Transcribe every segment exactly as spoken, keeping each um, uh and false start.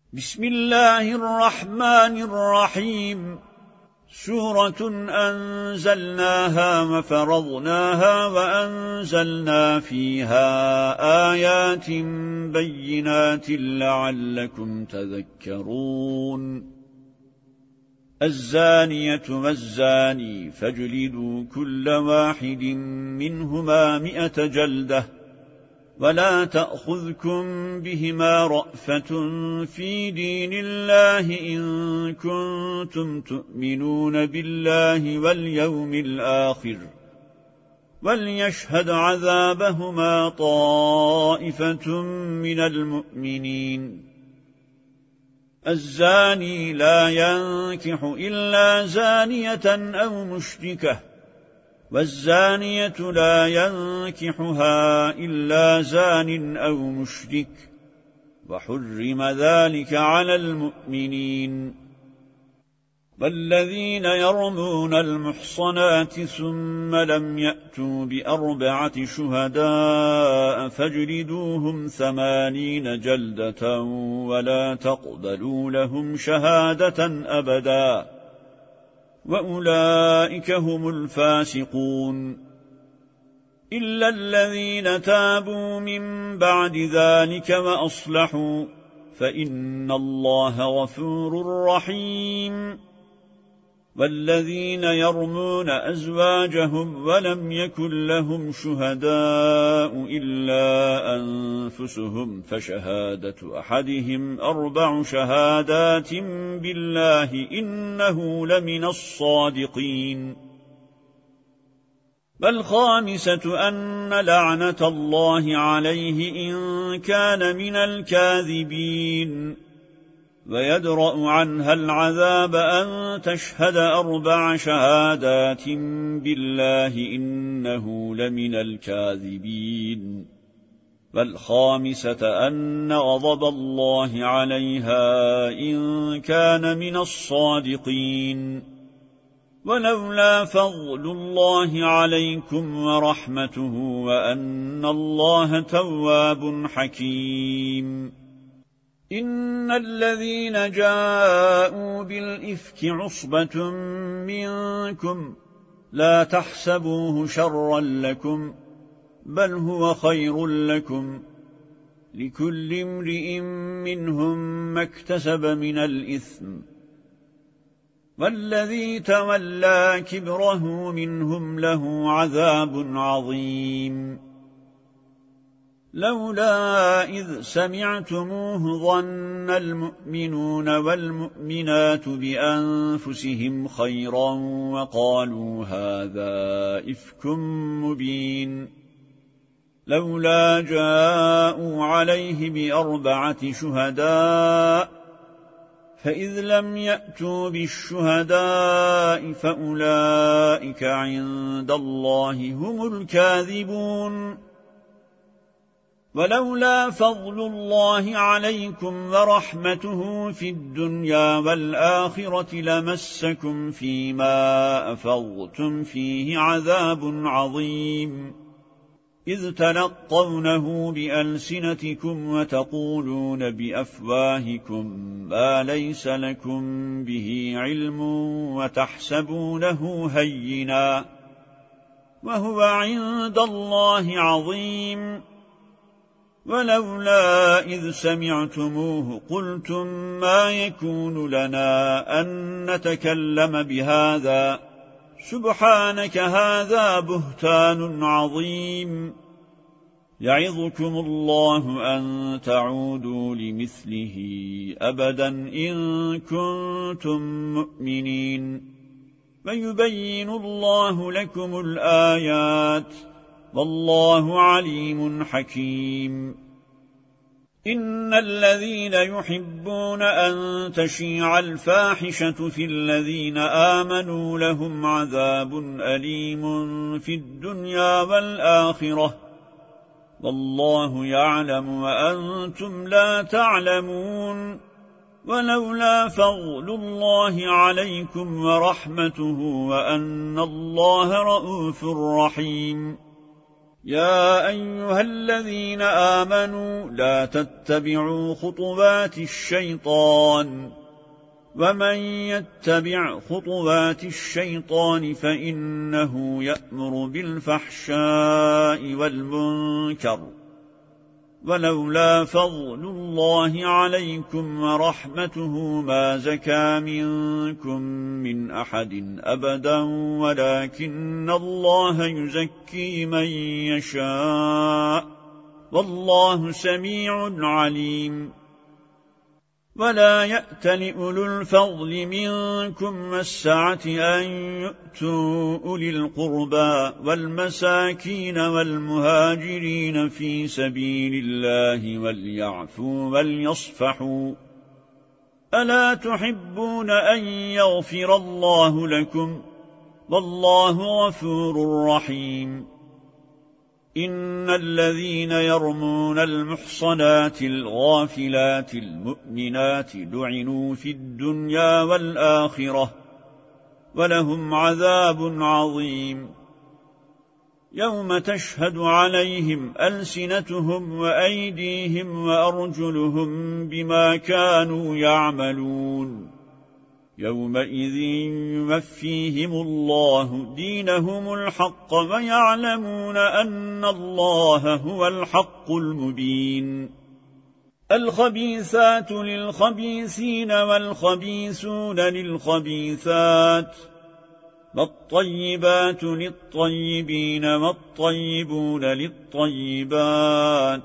بسم الله الرحمن الرحيم. سورة أنزلناها وفرضناها وأنزلنا فيها آيات بينات لعلكم تذكرون. الزانية والزاني فاجلدوا كل واحد منهما مئة جلدة ولا تأخذكم بهما رأفة في دين الله إن كنتم تؤمنون بالله واليوم الآخر وليشهد عذابهما طائفة من المؤمنين. الزاني لا ينكح إلا زانية أو مشركة والزانية لا ينكحها إلا زان أو مشرك وحرم ذلك على المؤمنين. والذين يرمون المحصنات ثم لم يأتوا بأربعة شهداء فاجلدوهم ثمانين جلدة ولا تقبلوا لهم شهادة أبدا وأولئك هم الفاسقون. إلا الذين تابوا من بعد ذلك وأصلحوا فإن الله غفور رحيم. والذين يرمون أزواجهم ولم يكن لهم شهداء إلا أنفسهم فشهادة أحدهم أربع شهادات بالله إنه لمن الصادقين. والخامسة أن لعنة الله عليه إن كان من الكاذبين ويدرأ عنها العذاب أن تشهد أربع شهادات بالله إنه لمن الكاذبين. والخامسة أن غضب الله عليها إن كان من الصادقين. ولولا فضل الله عليكم ورحمته وأن الله تواب حكيم. إن الذين جاءوا بالإفك عصبة منكم لا تحسبوه شرا لكم بل هو خير لكم لكل امرئ منهم ما اكتسب من الإثم والذي تولى كبره منهم له عذاب عظيم. لولا إذ سمعتموه ظن المؤمنون والمؤمنات بأنفسهم خيرا وقالوا هذا إفك مبين. لولا جاءوا عليه بأربعة شهداء فإذ لم يأتوا بالشهداء فأولئك عند الله هم الكاذبون. ولولا فضل الله عليكم ورحمته في الدنيا والآخرة لمسكم فيما أفضتم فيه عذاب عظيم إذ تلقونه بألسنتكم وتقولون بأفواهكم ما ليس لكم به علم وتحسبونه هينا وهو عند الله عظيم. ولولا إذ سمعتموه قلتم ما يكون لنا أن نتكلم بهذا سبحانك هذا بهتان عظيم. يعظكم الله أن تعودوا لمثله أبدا إن كنتم مؤمنين ويبين الله لكم الآيات والله عليم حكيم. إن الذين يحبون أن تشيع الفاحشة في الذين آمنوا لهم عذاب أليم في الدنيا والآخرة والله يعلم وأنتم لا تعلمون. ولولا فضل الله عليكم ورحمته وأن الله رؤوف رحيم يا أيها الذين آمنوا لا تتبعوا خطوات الشيطان ومن يتبع خطوات الشيطان فإنه يأمر بالفحشاء والمنكر ولولا فضل الله عليكم ورحمته ما زكى منكم من أحد أبدا ولكن الله يزكي من يشاء والله سميع عليم ولا يأتل أولو الفضل منكم والسعة أن يؤتوا أولي القربى والمساكين والمهاجرين في سبيل الله وليعفوا وليصفحوا ألا تحبون أن يغفر الله لكم والله غفور رحيم إن الذين يرمون المحصنات الغافلات المؤمنات لعنوا في الدنيا والآخرة ولهم عذاب عظيم يوم تشهد عليهم ألسنتهم وأيديهم وأرجلهم بما كانوا يعملون يومئذ يوفيهم الله دينهم الحق ويعلمون أن الله هو الحق المبين الخبيثات للخبيثين والخبيثون للخبيثات والطيبات للطيبين والطيبون للطيبات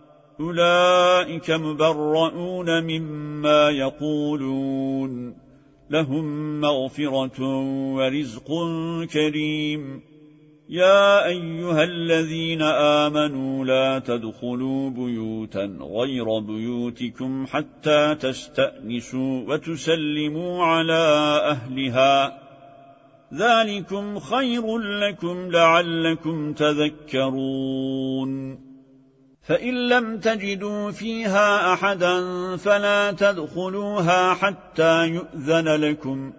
أولئك مبرؤون مما يقولون لهم مغفرة ورزق كريم يا أيها الذين آمنوا لا تدخلوا بيوتا غير بيوتكم حتى تستأنسوا وتسلموا على أهلها ذلكم خير لكم لعلكم تذكرون فإن لم تجدوا فيها أحدا فلا تدخلوها حتى يؤذن لكم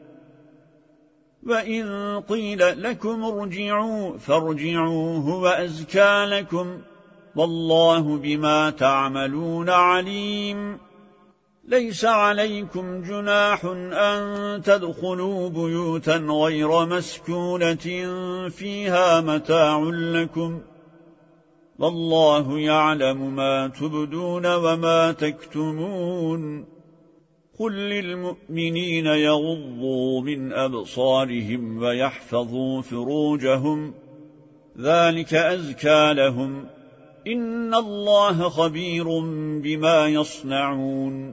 وإن قيل لكم ارجعوا فارجعوا هو أزكى لكم والله بما تعملون عليم ليس عليكم جناح أن تدخلوا بيوتا غير مسكونة فيها متاع لكم والله يعلم ما تبدون وما تكتمون قل للمؤمنين يغضوا من أبصارهم ويحفظوا فروجهم ذلك أزكى لهم إن الله خبير بما يصنعون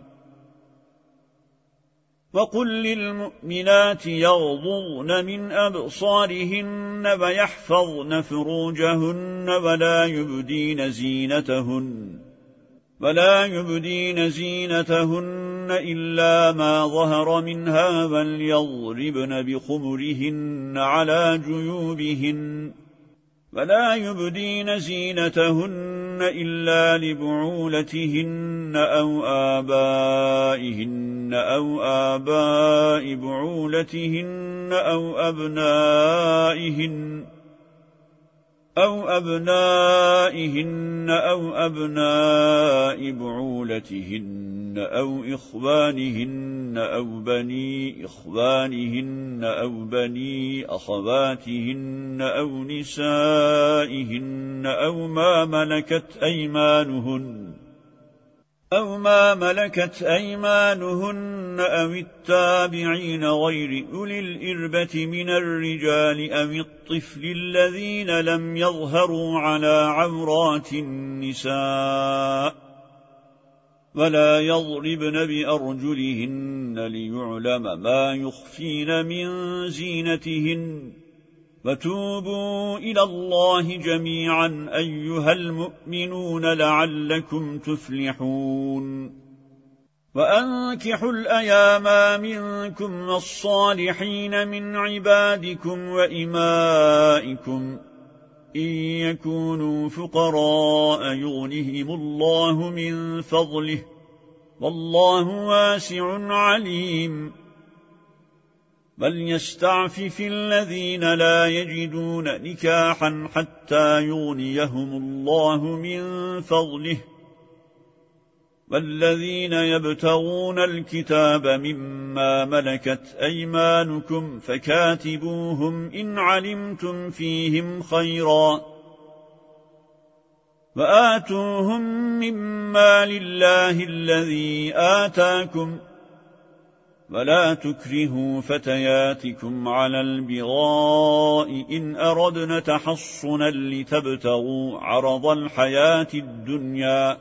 وقل للمؤمنات يغضضن من أبصارهن ويحفظن فروجهن ولا يبدين زينتهن ولا يبدين زينتهن إلا ما ظهر منها وليضربن بخمرهن على جيوبهن ولا يبدين زينتهن إلا لبعولتهن أو آبائهن أو آباء بعولتهن أو أبنائهن أو أبنائهن أو أبناء بعولتهن أو إخوانهن أو بني إخوانهن أو بني أخواتهن أو نسائهن أو ما ملكت أيمانهن أو ما ملكت أيمانهن أو التابعين غير أولي الإربة من الرجال أو الطفل الذين لم يظهروا على عورات النساء ولا يضربن بأرجلهن ليعلم ما يخفين من زينتهن وتوبوا إلى الله جميعا أيها المؤمنون لعلكم تفلحون وأنكحوا الأيام منكم والصالحين من عبادكم وإمائكم إن يكونوا فقراء يغنهم الله من فضله والله واسع عليم فليستعفف الذين لا يجدون نكاحا حتى يغنيهم الله من فضله والذين يبتغون الكتاب مما ملكت أيمانكم فكاتبوهم إن علمتم فيهم خيرا وآتوهم مما لله الذي آتاكم ولا تكرهوا فتياتكم على البغاء إن أردنا تحصنا لتبتغوا عرض الحياة الدنيا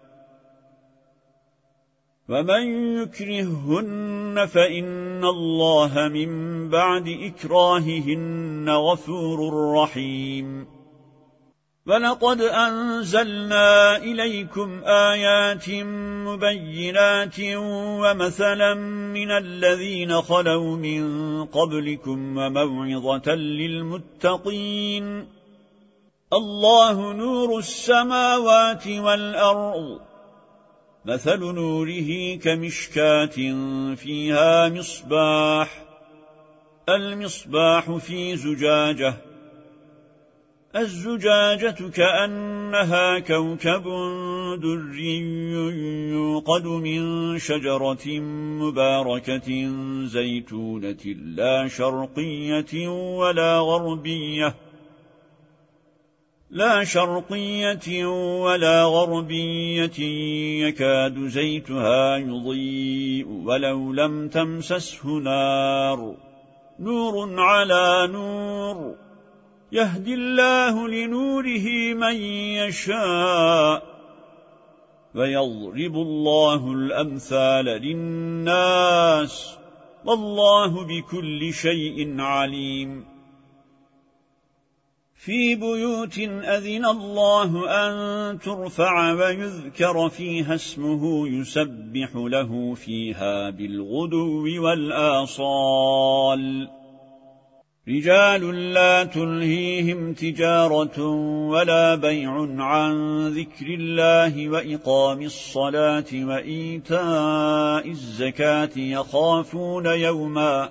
ومن يكرههن فإن الله من بعد إكراههن غفور رحيم ولقد أنزلنا إليكم آيات مبينات ومثلا من الذين خلوا من قبلكم وموعظة للمتقين الله نور السماوات والأرض مثل نوره كمشكاة فيها مصباح المصباح في زجاجة الزجاجة كأنها كوكب دري يوقد من شجرة مباركة زيتونة لا شرقية ولا غربية لا شرقية ولا غربية يكاد زيتها يضيء ولو لم تمسسه نار نور على نور يهدي الله لنوره من يشاء ويضرب الله الأمثال للناس والله بكل شيء عليم في بيوت أذن الله أن ترفع ويذكر فيها اسمه يسبح له فيها بالغدو والآصال رجال لا تلهيهم تجارة ولا بيع عن ذكر الله وإقام الصلاة وإيتاء الزكاة يخافون يوما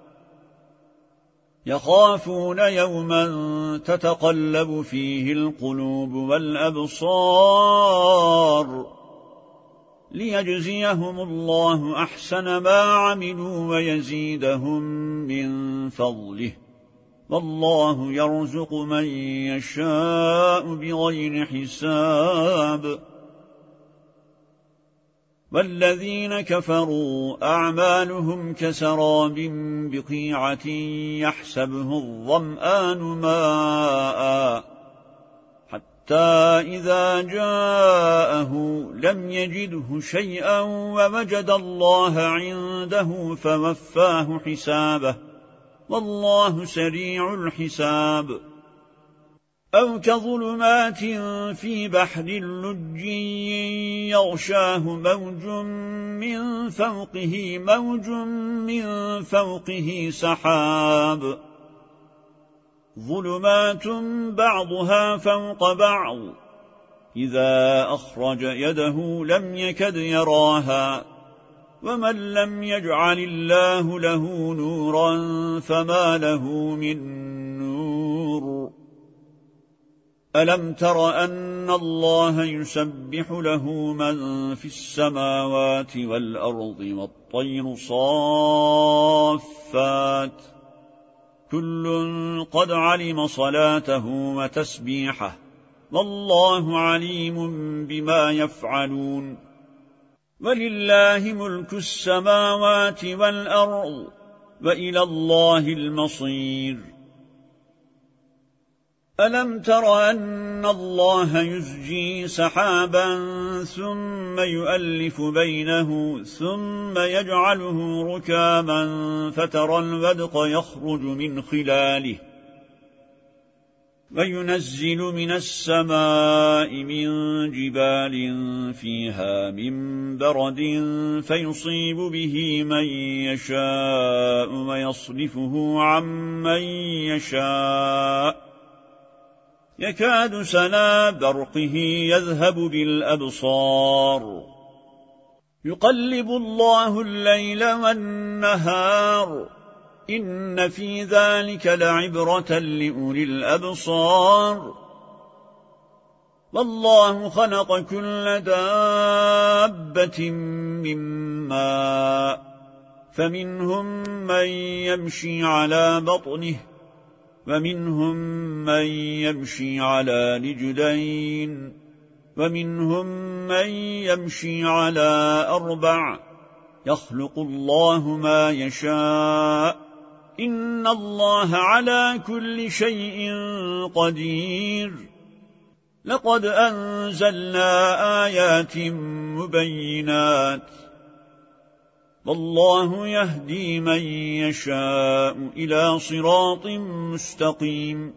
يخافون يوما تتقلب فيه القلوب والأبصار ليجزيهم الله أحسن ما عملوا ويزيدهم من فضله والله يرزق من يشاء بغير حساب والذين كفروا أعمالهم كسراب بقيعة يحسبه الظمآن ماء حتى إذا جاءه لم يجده شيئا ووجد الله عنده فوفاه حسابه والله سريع الحساب أو كظلمات في بحر لجي يغشاه موج من فوقه موج من فوقه سحاب ظلمات بعضها فوق بعض إذا أخرج يده لم يكد يراها ومن لم يجعل الله له نورا فما له من نور ألم تر أن الله يسبح له من في السماوات والأرض والطير صافات كل قد علم صلاته وتسبيحه والله عليم بما يفعلون ولله ملك السماوات والأرض وإلى الله المصير ألم تر أن الله يزجي سحابا ثم يؤلف بينه ثم يجعله ركاما فترى الودق يخرج من خلاله وينزل من السماء من جبال فيها من برد فيصيب به من يشاء ويصرفه عمن يشاء يكاد سنا برقه يذهب بالأبصار يقلب الله الليل والنهار إن في ذلك لعبرة لأولي الأبصار والله خلق كل دابة من ماء فمنهم من يمشي على بطنه ومنهم من يمشي على رجلين ومنهم من يمشي على أربع يخلق الله ما يشاء إن الله على كل شيء قدير لقد أنزلنا آيات مبينات والله يهدي من يشاء إلى صراط مستقيم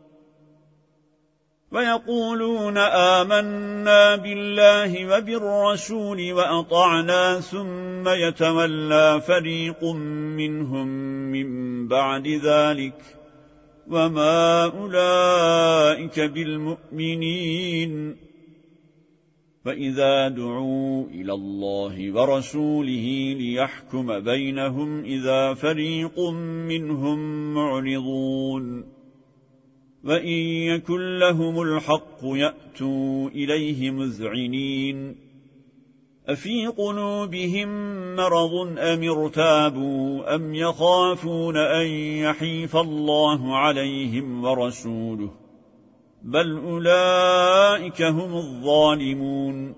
ويقولون آمنا بالله وبالرسول وأطعنا ثم يتولى فريق منهم من بعد ذلك وما أولئك بالمؤمنين فإذا دعوا إلى الله ورسوله ليحكم بينهم إذا فريق منهم معرضون وإن يكن لهم الحق يأتوا إليه مذعنين أفي قلوبهم مرض أم ارتابوا أم يخافون أن يحيف الله عليهم ورسوله بل أولئك هم الظالمون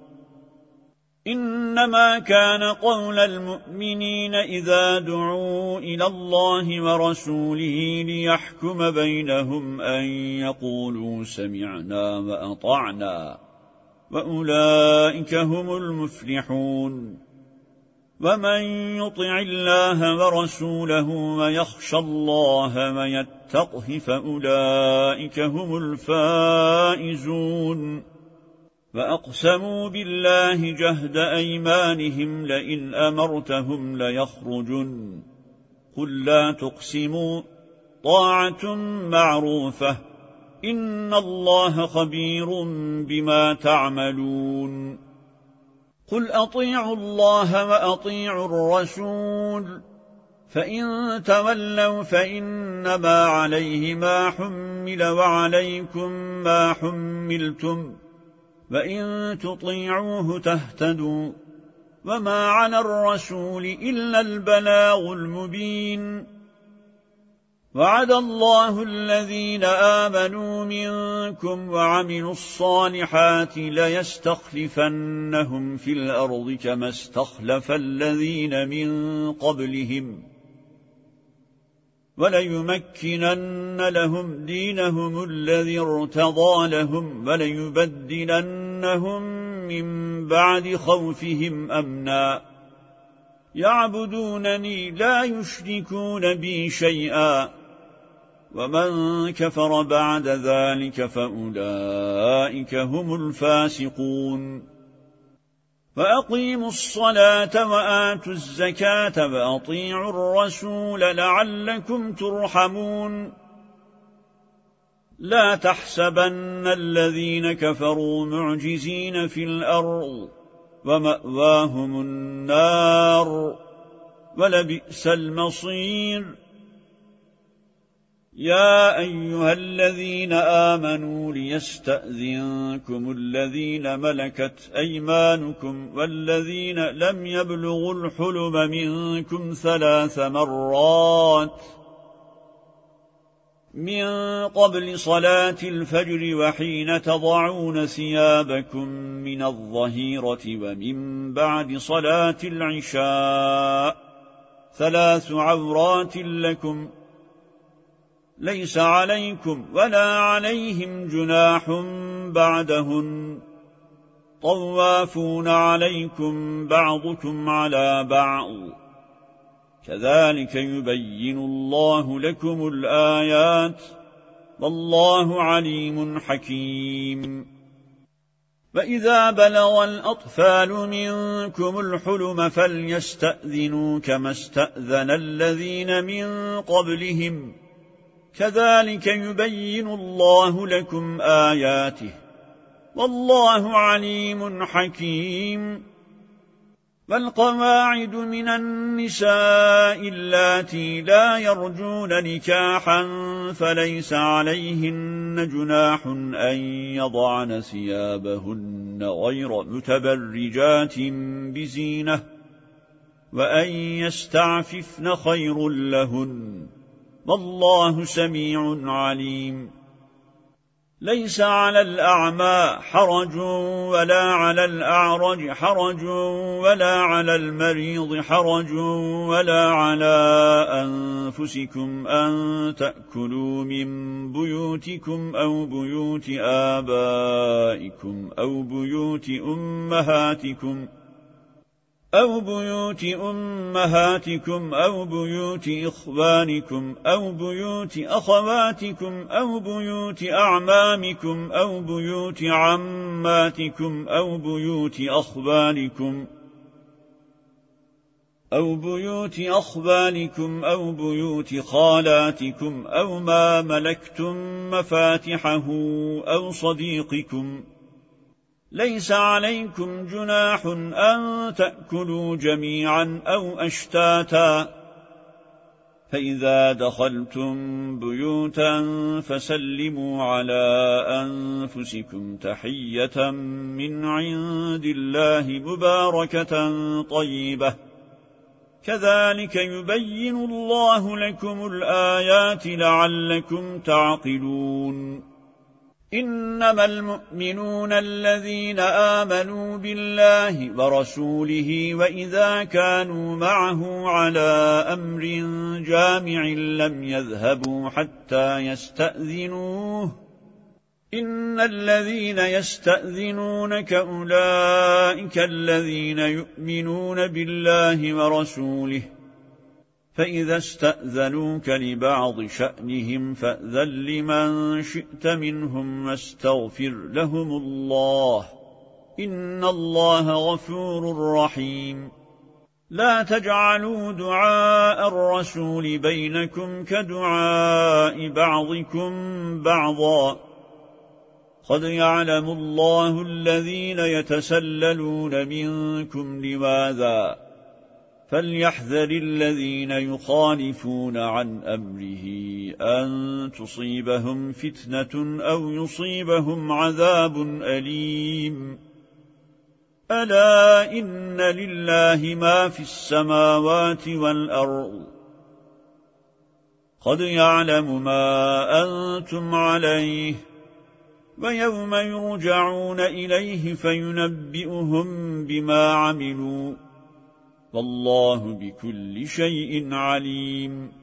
إنما كان قول المؤمنين إذا دعوا إلى الله ورسوله ليحكم بينهم أن يقولوا سمعنا وأطعنا وأولئك هم المفلحون ومن يطع الله ورسوله ويخشى الله ويتقه فأولئك هم الفائزون وأقسموا بالله جهد أيمانهم لئن أمرتهم ليخرجن قل لا تقسموا طاعة معروفة إن الله خبير بما تعملون قل أطيعوا الله وأطيعوا الرسول فإن تولوا فإنما عليه ما حمل وعليكم ما حملتم وإن تطيعوه تهتدوا وما على الرسول إلا البلاغ المبين وعد الله الذين آمنوا منكم وعملوا الصالحات ليستخلفنهم في الأرض كما استخلف الذين من قبلهم وليمكنن لهم دينهم الذي ارتضى لهم وليبدلنهم من بعد خوفهم أمنا يعبدونني لا يشركون بي شيئا ومن كفر بعد ذلك فأولئك هم الفاسقون فأقيموا الصلاة وآتوا الزكاة وأطيعوا الرسول لعلكم ترحمون لا تحسبن الذين كفروا معجزين في الأرض ومأواهم النار ولبئس المصير يا أيها الذين آمنوا ليستأذنكم الذين ملكت أيمانكم والذين لم يبلغوا الحلم منكم ثلاث مرات من قبل صلاة الفجر وحين تضعون ثيابكم من الظهيرة ومن بعد صلاة العشاء ثلاث عورات لكم ليس عليكم ولا عليهم جناح بعدهن طوافون عليكم بعضكم على بعض كذلك يبين الله لكم الآيات والله عليم حكيم فإذا بلغ الأطفال منكم الحلم فليستأذنوا كما استأذن الذين من قبلهم كذلك يبين الله لكم آياته والله عليم حكيم والقواعد من النساء اللاتي لا يرجون نكاحا فليس عليهن جناح أن يضعن ثيابهن غير متبرجات بزينة وأن يستعففن خير لهن والله سميع عليم ليس على الأعمى حرج ولا على الأعرج حرج ولا على المريض حرج ولا على أنفسكم أن تأكلوا من بيوتكم أو بيوت آبائكم أو بيوت أمهاتكم أو بيوت أمهاتكم أو بيوت إخوانكم أو بيوت أخواتكم أو بيوت أعمامكم أو بيوت عماتكم أو بيوت أخوالكم أو بيوت أخوالكم أو بيوت خالاتكم أو ما ملكتم مفاتحه أو صديقكم ليس عليكم جناح أن تأكلوا جميعا أو أشتاتا فإذا دخلتم بيوتا فسلموا على أنفسكم تحية من عند الله مباركة طيبة كذلك يبين الله لكم الآيات لعلكم تعقلون إنما المؤمنون الذين آمنوا بالله ورسوله وإذا كانوا معه على أمر جامع لم يذهبوا حتى يستأذنوه إن الذين يستأذنونك أولئك الذين يؤمنون بالله ورسوله فإذا استأذنوك لبعض شأنهم فأذن لمن شئت منهم واستغفر لهم الله إن الله غفور رحيم لا تجعلوا دعاء الرسول بينكم كدعاء بعضكم بعضا قد يعلم الله الذين يتسللون منكم لواذا فليحذر الذين يخالفون عن أمره أن تصيبهم فتنة أو يصيبهم عذاب أليم ألا إن لله ما في السماوات والأرض قد يعلم ما أنتم عليه ويوم يرجعون إليه فينبئهم بما عملوا والله بكل شيء عليم